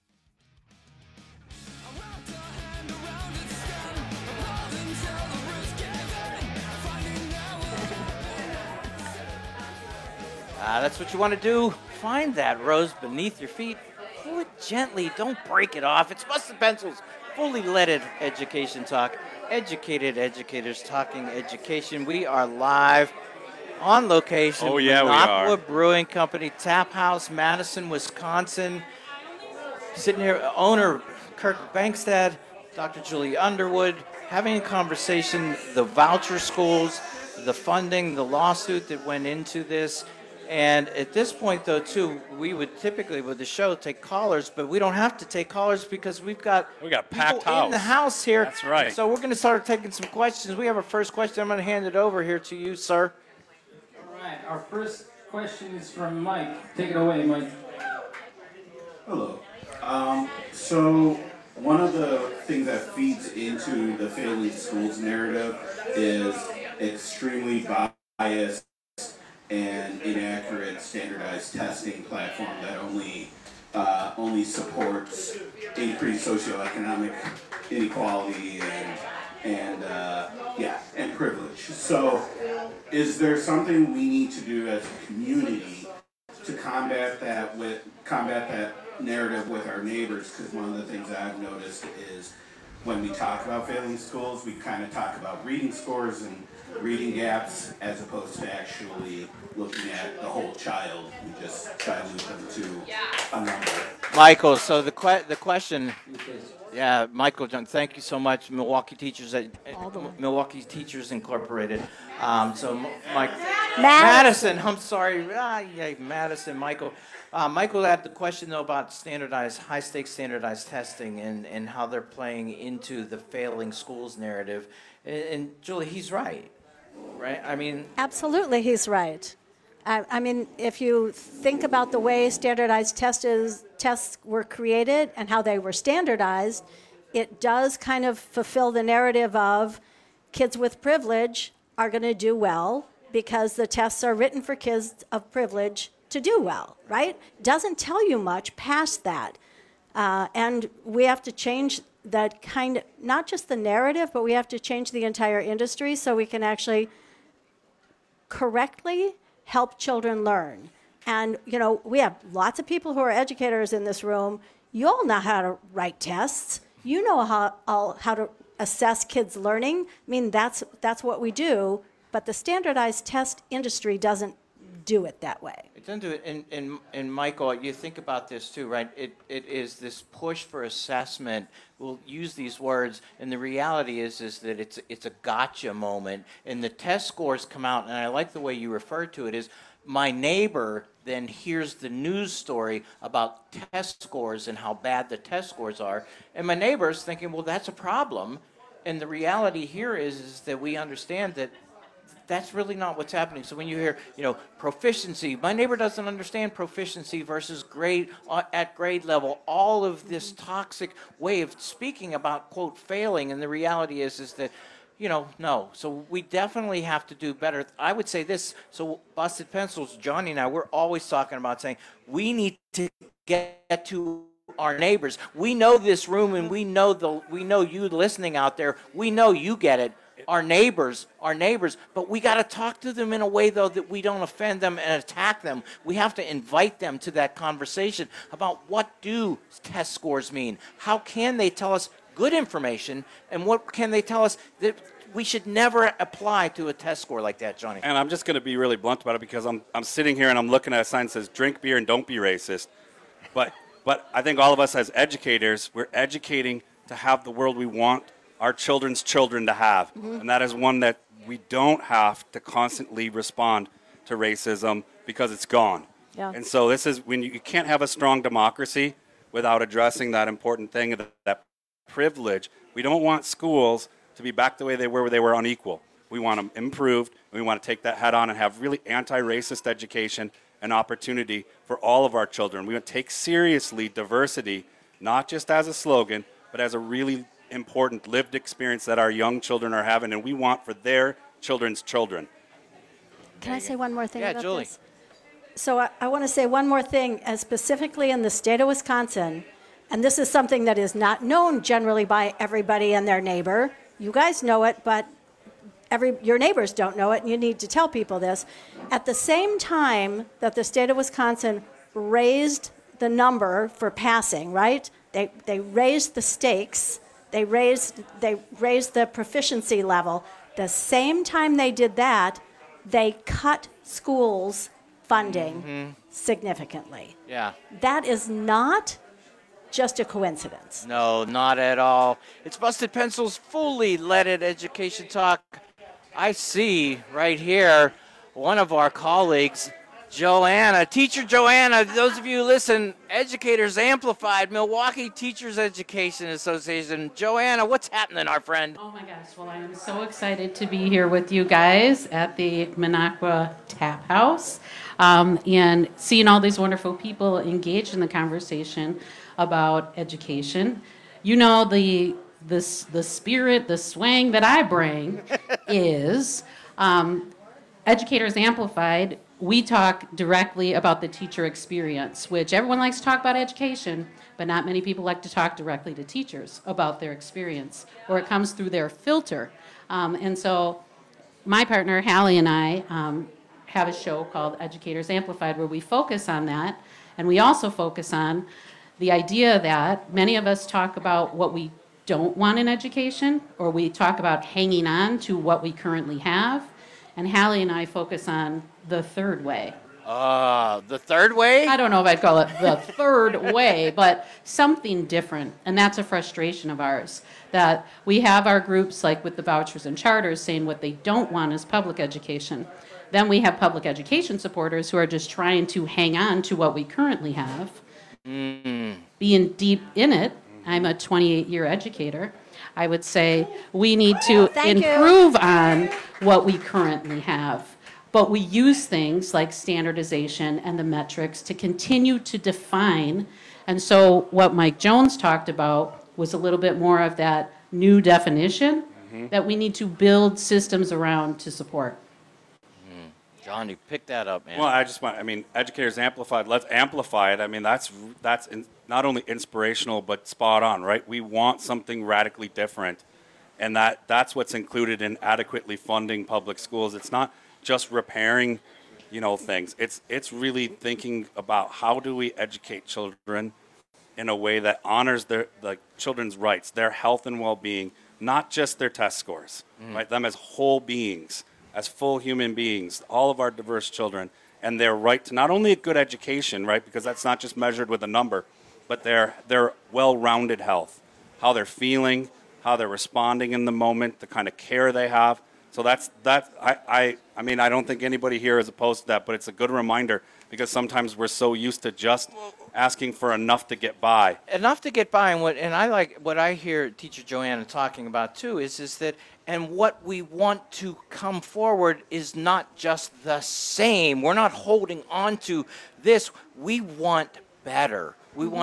That's what you want to do. Find that rose beneath your feet. Pull it gently. Don't break it off. It's Busted Pencils, fully leaded education talk. Educated educators talking education. We are live on location. Oh, yeah, we are. Minocqua Brewing Company, Tap House, Madison, Wisconsin. Sitting here, owner Kirk Bankstad, Dr. Julie Underwood, having a conversation, the voucher schools, the funding, the lawsuit that went into this. And at this point, though, too, we would typically, with the show, take callers, but we don't have to take callers because we've got packed people house in the house here. That's right. So we're going to start taking some questions. We have our first question. I'm going to hand it over here to you, sir. All right, our first question is from Mike. Take it away, Mike. Hello. So one of the things that feeds into the failing schools narrative is extremely biased and inaccurate standardized testing platform that only supports increased socioeconomic inequality and privilege. So, is there something we need to do as a community to combat that narrative with our neighbors? Because one of the things that I've noticed is when we talk about failing schools, we kind of talk about reading scores and reading gaps as opposed to actually looking at the whole child. We just dilute them to a number. Michael, so the question, yeah, Michael, John, thank you so much, Milwaukee Teachers Incorporated. Mike, Madison, I'm sorry, Madison, Michael. Michael had the question, though, about high-stakes standardized testing and how they're playing into the failing schools narrative. And Julie, he's right? I mean, absolutely, he's right. I mean, if you think about the way standardized tests were created and how they were standardized, it does kind of fulfill the narrative of kids with privilege are going to do well because the tests are written for kids of privilege to do well, right? Doesn't tell you much past that. And we have to change that kind of, not just the narrative, but we have to change the entire industry so we can actually correctly help children learn. And, we have lots of people who are educators in this room. You all know how to write tests. You know how to assess kids' learning. I mean, that's what we do, but the standardized test industry doesn't do it that way. It doesn't do it. And Michael, you think about this too, right? It is this push for assessment. We'll use these words, and the reality is that it's a gotcha moment. And the test scores come out, and I like the way you refer to it, is my neighbor then hears the news story about test scores and how bad the test scores are. And my neighbor's thinking, well, that's a problem. And the reality here is that we understand that that's really not what's happening. So when you hear, proficiency, my neighbor doesn't understand proficiency versus grade at grade level, all of this toxic way of speaking about, quote, failing. And the reality is that, no. So we definitely have to do better. I would say this. So Busted Pencils, Johnny and I, we're always talking about saying we need to get to our neighbors. We know this room, and we know you listening out there. We know you get it. Our neighbors, but we got to talk to them in a way, though, that we don't offend them and attack them. We have to invite them to that conversation about what do test scores mean? How can they tell us good information, and what can they tell us that we should never apply to a test score like that, Johnny? And I'm just going to be really blunt about it because I'm sitting here and I'm looking at a sign that says drink beer and don't be racist. But I think all of us as educators, we're educating to have the world we want our children's children to have. Mm-hmm. And that is one that we don't have to constantly respond to racism because it's gone. Yeah. And so this is when you can't have a strong democracy without addressing that important thing, that privilege. We don't want schools to be back the way they were unequal. We want them improved. We want to take that head on and have really anti-racist education and opportunity for all of our children. We want to take seriously diversity, not just as a slogan, but as a really important lived experience that our young children are having, and we want for their children's children. Can I say one more thing about Julie. this? So I want to say one more thing, specifically in the state of Wisconsin, and this is something that is not known generally by everybody and their neighbor. You guys know it, but your neighbors don't know it, and you need to tell people this. At the same time that the state of Wisconsin raised the number for passing, right? They raised the stakes. They raised the proficiency level. The same time they did that, they cut schools' funding significantly. Yeah. That is not just a coincidence. No, not at all. It's Busted Pencil's fully leaded education talk. I see right here one of our colleagues, Joanna, Teacher Joanna. Those of you who listen, Educators Amplified, Milwaukee Teachers Education Association. Joanna, what's happening, our friend? Oh my gosh, well, I am so excited to be here with you guys at the Minocqua Tap House and seeing all these wonderful people engaged in the conversation about education. You know, the spirit, the swang that I bring is Educators Amplified. We talk directly about the teacher experience, which everyone likes to talk about education, but not many people like to talk directly to teachers about their experience, or it comes through their filter. And so my partner, Hallie, and I have a show called Educators Amplified where we focus on that, and we also focus on the idea that many of us talk about what we don't want in education, or we talk about hanging on to what we currently have, and Hallie and I focus on the third way. The third way? I don't know if I'd call it the third way, but something different. And that's a frustration of ours, that we have our groups like with the vouchers and charters saying what they don't want is public education. Then we have public education supporters who are just trying to hang on to what we currently have. Being deep in it, I'm a 28-year educator. I would say we need to improve on what we currently have. But we use things like standardization and the metrics to continue to define. And so what Mike Jones talked about was a little bit more of that new definition that we need to build systems around to support. John, you picked that up, man. Well, Educators Amplified, let's amplify it. I mean, that's not only inspirational, but spot on, right? We want something radically different. And that's what's included in adequately funding public schools. It's not just repairing, things. It's really thinking about how do we educate children in a way that honors the children's rights, their health and well-being, not just their test scores, right? Them as whole beings, as full human beings, all of our diverse children, and their right to not only a good education, right? Because that's not just measured with a number, but their well-rounded health, how they're feeling, how they're responding in the moment, the kind of care they have. So I don't think anybody here is opposed to that, but it's a good reminder because sometimes we're so used to just asking for enough to get by. Enough to get by, and I like what I hear Teacher Joanna talking about too is that, and what we want to come forward is not just the same. We're not holding on to this. We want better.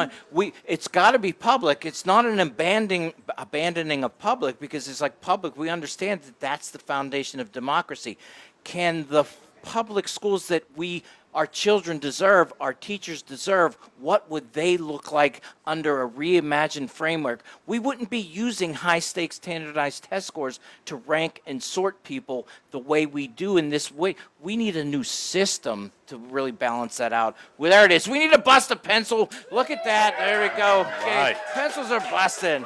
It's got to be public. It's not an abandoning of public, because it's like public. We understand that that's the foundation of democracy. Can the public schools that our children deserve, our teachers deserve, what would they look like under a reimagined framework? We wouldn't be using high-stakes standardized test scores to rank and sort people the way we do in this way. We need a new system to really balance that out. Well, there it is. We need to bust a pencil. Look at that. There we go. Okay. Right. Pencils are busting.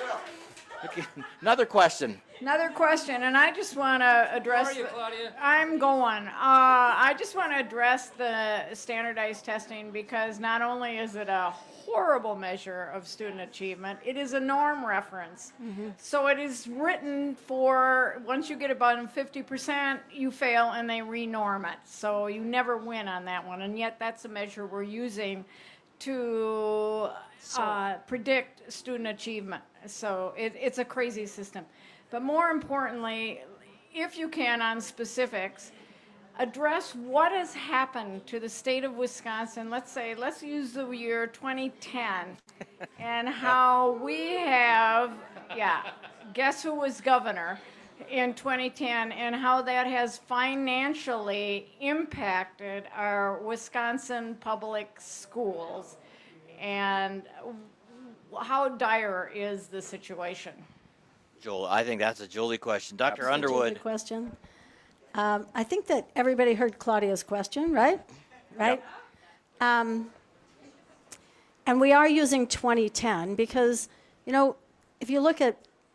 Okay. Another question. Another question, and I just want to address. How are you, Claudia? I'm going. I just want to address the standardized testing, because not only is it a horrible measure of student achievement, it is a norm reference. So it is written for once you get above 50%, you fail and they renorm it. So you never win on that one, and yet that's a measure we're using to predict student achievement. So it's a crazy system. But more importantly, if you can, on specifics, address what has happened to the state of Wisconsin. Let's use the year 2010, and how we have, guess who was governor? in 2010 and how that has financially impacted our Wisconsin public schools, and how dire is the situation? Joel, I think that's a Julie question. Dr. That's a Underwood. Julie question. I think that everybody heard Claudia's question, right? Right? Yep. And we are using 2010 because, you know, if you look at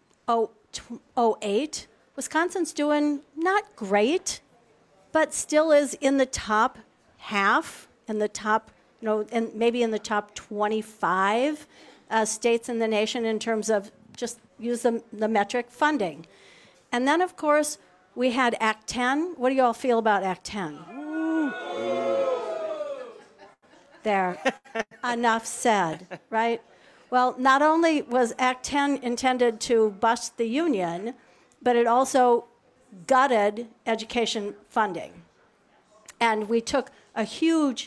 08, Wisconsin's doing not great, but still is in the top half, in the top, you know, and maybe in the top 25 states in the nation in terms of just use the metric funding. And then, of course, we had Act 10. What do you all feel about Act 10? There. Enough said, right? Well, not only was Act 10 intended to bust the union, but it also gutted education funding. And we took a huge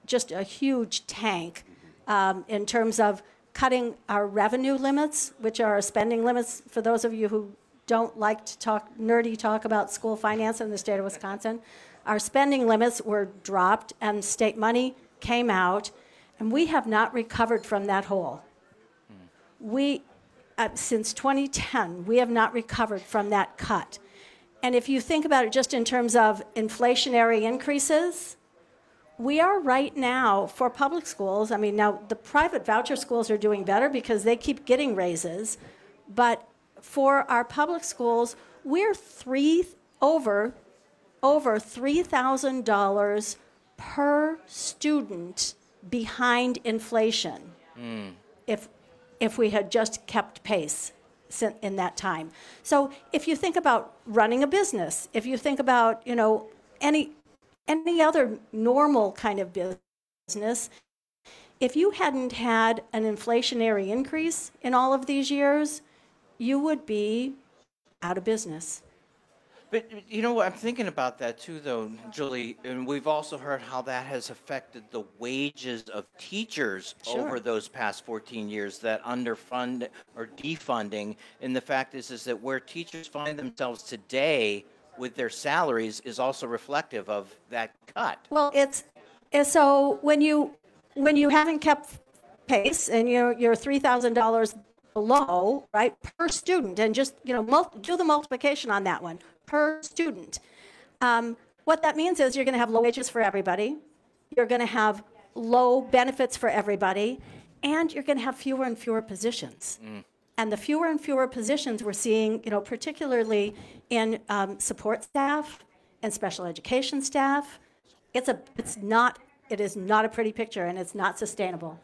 tank in terms of cutting our revenue limits, which are our spending limits. For those of you who don't like to talk about school finance in the state of Wisconsin, our spending limits were dropped and state money came out, and we have not recovered from that hole. We, since 2010, we have not recovered from that cut. And if you think about it just in terms of inflationary increases, we are right now, for public schools, I mean, now the private voucher schools are doing better because they keep getting raises, but for our public schools, we're over $3,000 per student behind inflation if we had just kept pace in that time. So if you think about running a business, if you think about, you know, any other normal kind of business, if you hadn't had an inflationary increase in all of these years, you would be out of business. But you know what, I'm thinking about that too, though, Julie, and we've also heard how that has affected the wages of teachers over those past 14 years, that underfund or defunding. And the fact is that where teachers find themselves today with their salaries is also reflective of that cut. Well, it's so when you haven't kept pace and you're $3,000 below, right, per student, and just, you know, do the multiplication on that one per student. What that means is you're going to have low wages for everybody, you're going to have low benefits for everybody, and you're going to have fewer and fewer positions. And the fewer and fewer positions we're seeing, you know, particularly in support staff and special education staff, it is not a pretty picture, and it's not sustainable.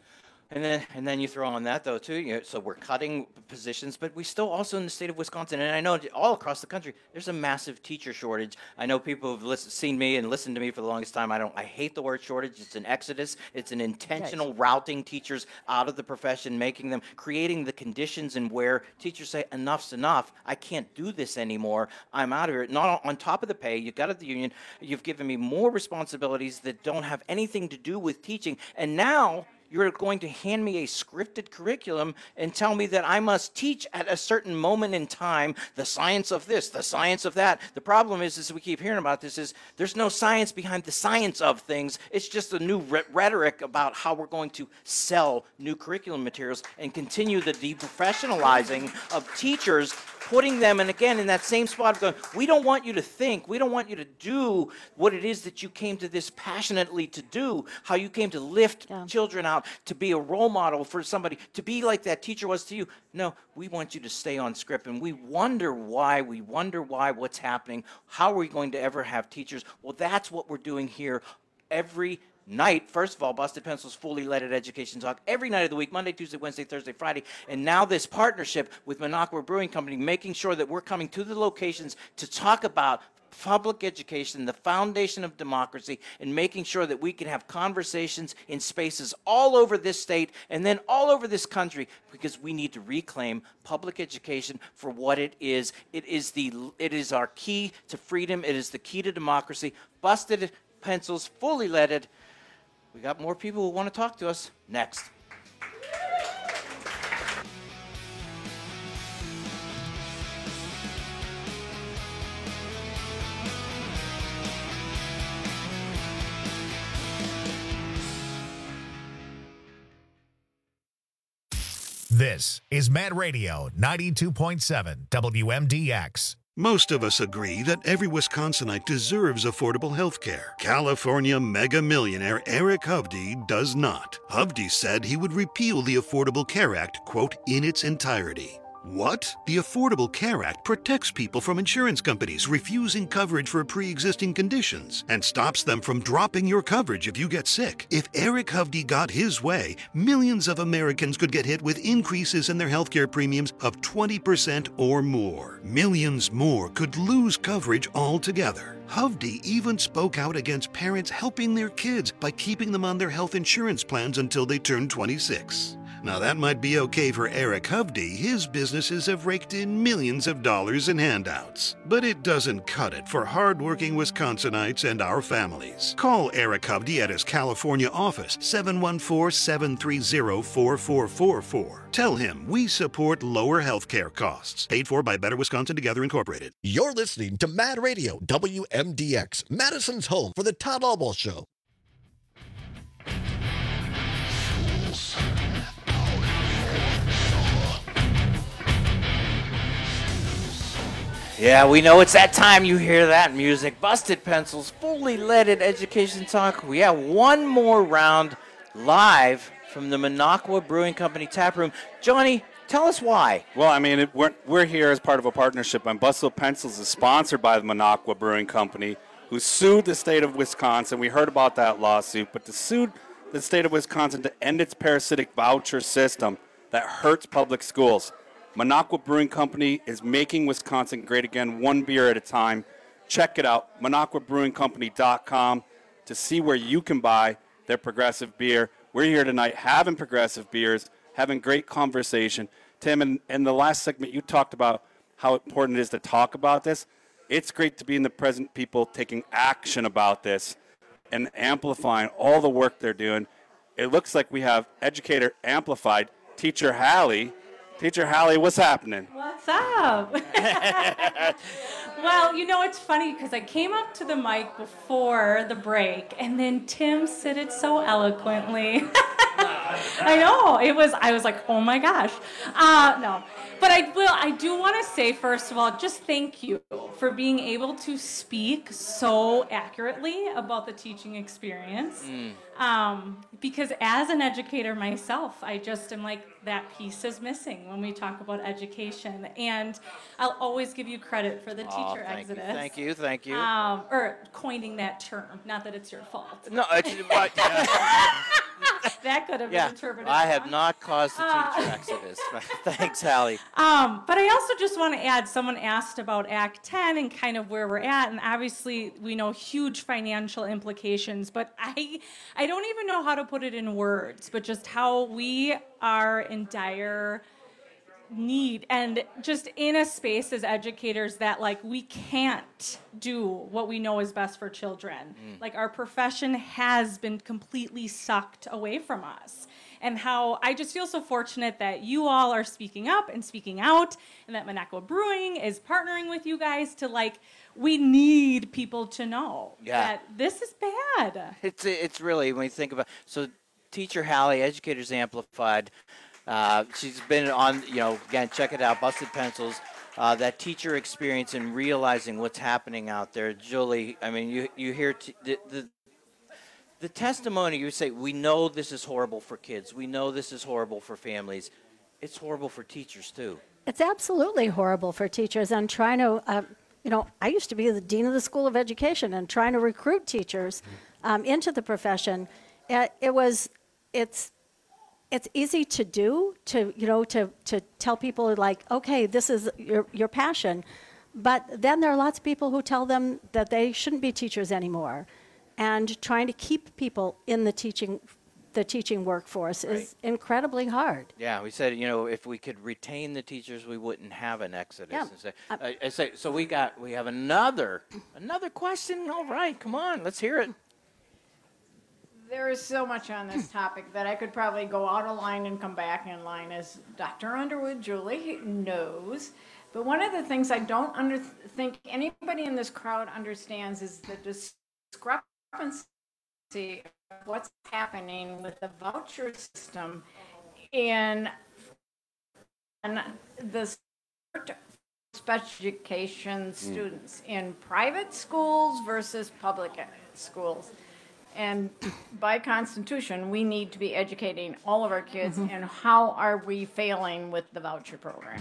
And then you throw on that, though, too. You know, so we're cutting positions, but we still also in the state of Wisconsin, and I know all across the country, there's a massive teacher shortage. I know people have seen me and listened to me for the longest time. I hate the word shortage. It's an exodus. It's an intentional routing teachers out of the profession, creating the conditions in where teachers say, enough's enough. I can't do this anymore. I'm out of here. Not on top of the pay. You got at the union. You've given me more responsibilities that don't have anything to do with teaching, and now you're going to hand me a scripted curriculum and tell me that I must teach at a certain moment in time the science of this, the science of that. The problem is we keep hearing about this, is there's no science behind the science of things. It's just a new rhetoric about how we're going to sell new curriculum materials and continue the deprofessionalizing of teachers, putting them, and again, in that same spot of going, we don't want you to think, we don't want you to do what it is that you came to this passionately to do, how you came to lift children out, to be a role model for somebody, to be like that teacher was to you. No, we want you to stay on script, and we wonder why what's happening. How are we going to ever have teachers? Well, that's what we're doing here every night. First of all, Busted Pencil's fully leaded education talk every night of the week, Monday, Tuesday, Wednesday, Thursday, Friday, and now this partnership with Minocqua Brewing Company, making sure that we're coming to the locations to talk about public education, the foundation of democracy, and making sure that we can have conversations in spaces all over this state and then all over this country, because we need to reclaim public education for what it is. It is our key to freedom. It is the key to democracy. Busted Pencils, fully leaded. We got more people who want to talk to us next. This is Mad Radio 92.7 WMDX. Most of us agree that every Wisconsinite deserves affordable health care. California mega millionaire Eric Hovde does not. Hovde said he would repeal the Affordable Care Act, quote, in its entirety. What? The Affordable Care Act protects people from insurance companies refusing coverage for pre-existing conditions and stops them from dropping your coverage if you get sick. If Eric Hovde got his way, millions of Americans could get hit with increases in their healthcare premiums of 20% or more. Millions more could lose coverage altogether. Hovde even spoke out against parents helping their kids by keeping them on their health insurance plans until they turn 26. Now that might be okay for Eric Hovde. His businesses have raked in millions of dollars in handouts. But it doesn't cut it for hardworking Wisconsinites and our families. Call Eric Hovde at his California office, 714-730-4444. Tell him we support lower health care costs. Paid for by Better Wisconsin Together Incorporated. You're listening to Mad Radio, WMDX, Madison's home for the Todd Albaugh Show. Yeah, we know it's that time you hear that music. Busted Pencils, fully leaded education talk. We have one more round live from the Minocqua Brewing Company tap room. Johnny, tell us why. Well, I mean, we're here as part of a partnership, and Busted Pencils is sponsored by the Minocqua Brewing Company, who sued the state of Wisconsin. We heard about that lawsuit, but to sue the state of Wisconsin to end its parasitic voucher system that hurts public schools. Minocqua Brewing Company is making Wisconsin great again, one beer at a time. Check it out, MinocquaBrewingCompany.com, to see where you can buy their progressive beer. We're here tonight having progressive beers, having great conversation. Tim, in the last segment, you talked about how important it is to talk about this. It's great to be in the present, people taking action about this and amplifying all the work they're doing. It looks like we have Educator Amplified, Teacher Hallie. Teacher Hallie, what's happening? What's up? Well, you know, it's funny because I came up to the mic before the break, and then Tim said it so eloquently. I know. I was like, oh my gosh. No. But I do want to say, first of all, just thank you for being able to speak so accurately about the teaching experience. Because as an educator myself, I just am like, that piece is missing when we talk about education. And I'll always give you credit for the teacher exodus. Thank you. Or coining that term. Not that it's your fault. No, it's what? That could have been interpreted. I have not caused the teacher exodus. Thanks, Hallie. But I also just want to add, someone asked about Act 10 and kind of where we're at, and obviously we know huge financial implications, but I don't even know how to put it in words, but just how we are in dire need and just in a space as educators that like we can't do what we know is best for children. Like our profession has been completely sucked away from us, and how I just feel so fortunate that you all are speaking up and speaking out, and that Minocqua Brewing is partnering with you guys to like, we need people to know that this is bad. It's really, when you think about, so Teacher Hallie, Educators Amplified, she's been on, again, check it out, Busted Pencils, that teacher experience and realizing what's happening out there. Julie, I mean, you hear the testimony, you say, we know this is horrible for kids. We know this is horrible for families. It's horrible for teachers, too. It's absolutely horrible for teachers, and trying to, I used to be the dean of the School of Education, and trying to recruit teachers into the profession. It's easy to do, to tell people like, okay, this is your passion, but then there are lots of people who tell them that they shouldn't be teachers anymore, and trying to keep people in the teaching workforce is incredibly hard. Yeah, we said, if we could retain the teachers, we wouldn't have an exodus. Yeah. So we have another question. All right, come on, let's hear it. There is so much on this topic that I could probably go out of line and come back in line, as Dr. Underwood, Julie, knows. But one of the things I don't think anybody in this crowd understands is the discrepancy of what's happening with the voucher system in the special education students in private schools versus public schools. And by Constitution, we need to be educating all of our kids. And how are we failing with the voucher program?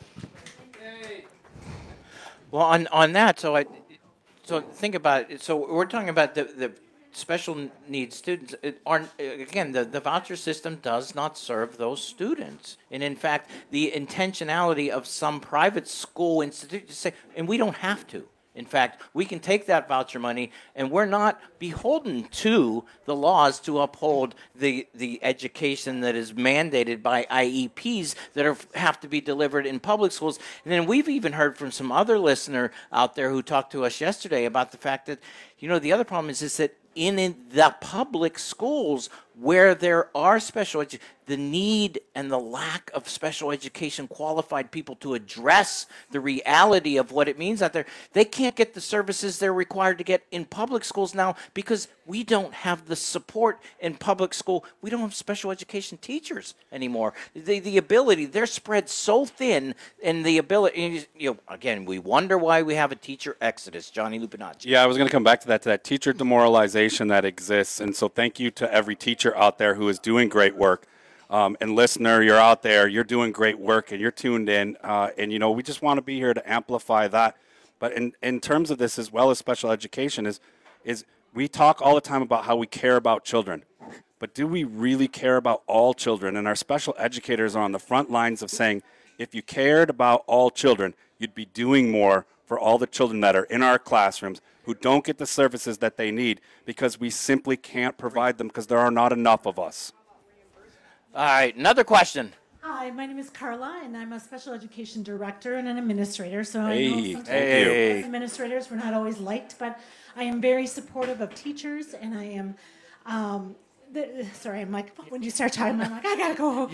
Well, on that, so think about it. So we're talking about the special needs students. Again, the voucher system does not serve those students. And in fact, the intentionality of some private school institute to say, and we don't have to. In fact, we can take that voucher money, and we're not beholden to the laws to uphold the education that is mandated by IEPs that have to be delivered in public schools. And then we've even heard from some other listener out there who talked to us yesterday about the fact that, the other problem is that in the public schools where there are the need and the lack of special education qualified people to address the reality of what it means out there, they can't get the services they're required to get in public schools now because we don't have the support in public school. We don't have special education teachers anymore. The ability, they're spread so thin, and the ability, again, we wonder why we have a teacher exodus. Johnny Lupinacci. Yeah, I was going to come back to that teacher demoralization that exists. And so thank you to every teacher out there who is doing great work. And listener, you're out there, you're doing great work, and you're tuned in. And, we just want to be here to amplify that. But in terms of this, as well as special education, is we talk all the time about how we care about children. But do we really care about all children? And our special educators are on the front lines of saying, if you cared about all children, you'd be doing more for all the children that are in our classrooms who don't get the services that they need because we simply can't provide them because there are not enough of us. All right, another question. Hi, my name is Carla, and I'm a special education director and an administrator. So Hey, I know sometimes hey. as administrators we're not always liked, but I am very supportive of teachers, and I am. Sorry, I'm like, when you start talking, I'm like, I gotta go.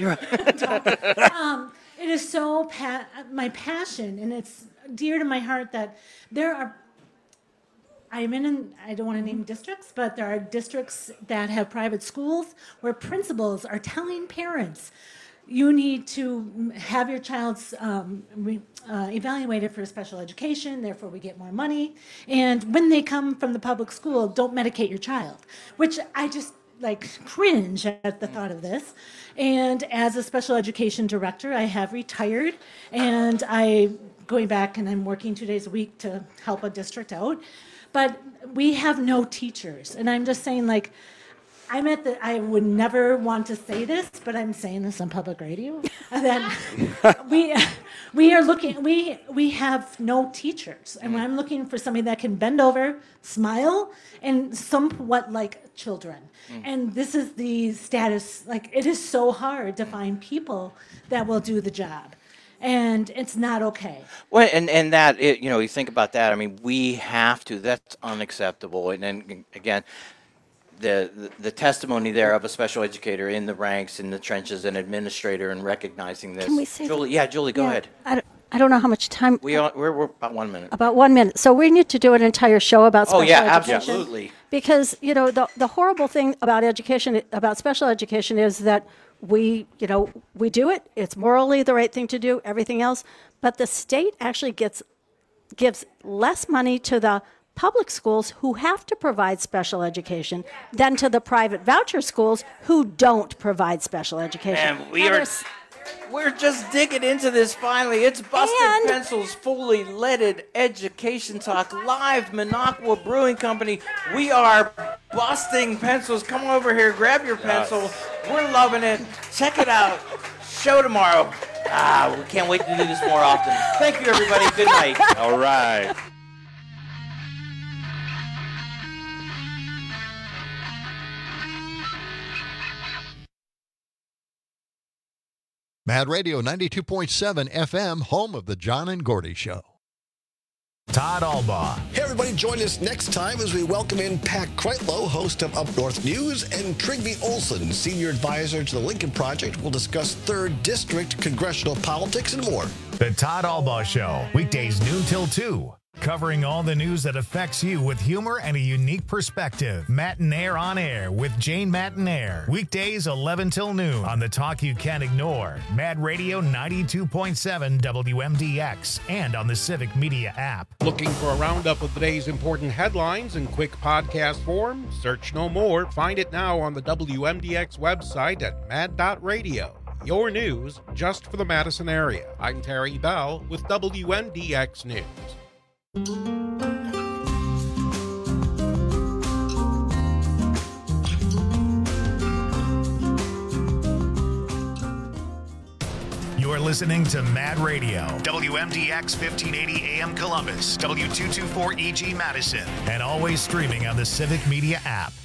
It is so my passion, and it's dear to my heart that there are. I don't want to name districts, but there are districts that have private schools where principals are telling parents, you need to have your child's evaluated for special education, therefore we get more money. And when they come from the public school, don't medicate your child, which I just cringe at the thought of this. And as a special education director, I have retired, and going back and I'm working 2 days a week to help a district out. But we have no teachers. And I'm just saying, I would never want to say this, but I'm saying this on public radio. That we are looking, we have no teachers. And I'm looking for somebody that can bend over, smile, and somewhat like children. And this is the status, it is so hard to find people that will do the job. And it's not okay. Well, and that, you think about that. I mean, we have to. That's unacceptable. And then, again, the testimony there of a special educator in the ranks, in the trenches, an administrator, and recognizing this. Can we say Julie? Yeah, Julie, go ahead. I don't know how much time. We're about 1 minute. About 1 minute. So we need to do an entire show about special education. Absolutely. Because, the horrible thing about education, about special education is that we do it. It's morally the right thing to do, everything else. But the state actually gives less money to the public schools who have to provide special education than to the private voucher schools who don't provide special education. And we're just digging into this finally. It's Busted Pencils Fully Leaded Education Talk live, Minocqua Brewing Company. We are busting pencils. Come over here, grab your pencil. We're loving it. Check it out. Show tomorrow. We can't wait to do this more often. Thank you, everybody. Good night. All right. Mad Radio 92.7 FM, home of the John and Gordy Show. Todd Albaugh. Hey, everybody, join us next time as we welcome in Pat Kreitlow, host of Up North News, and Trygve Olsen, senior advisor to the Lincoln Project. We'll discuss 3rd District congressional politics and more. The Todd Albaugh Show, weekdays noon till 2. covering all the news that affects you with humor and a unique perspective. Matinaire on Air with Jane Matinaire. Weekdays 11 till noon on the talk you can't ignore. Mad Radio 92.7 WMDX and on the Civic Media app. Looking for a roundup of the day's important headlines in quick podcast form? Search no more. Find it now on the WMDX website at mad.radio. Your news just for the Madison area. I'm Terry Bell with WMDX News. You're listening to Mad Radio, WMDX 1580 AM Columbus, W224EG Madison, and always streaming on the Civic Media app.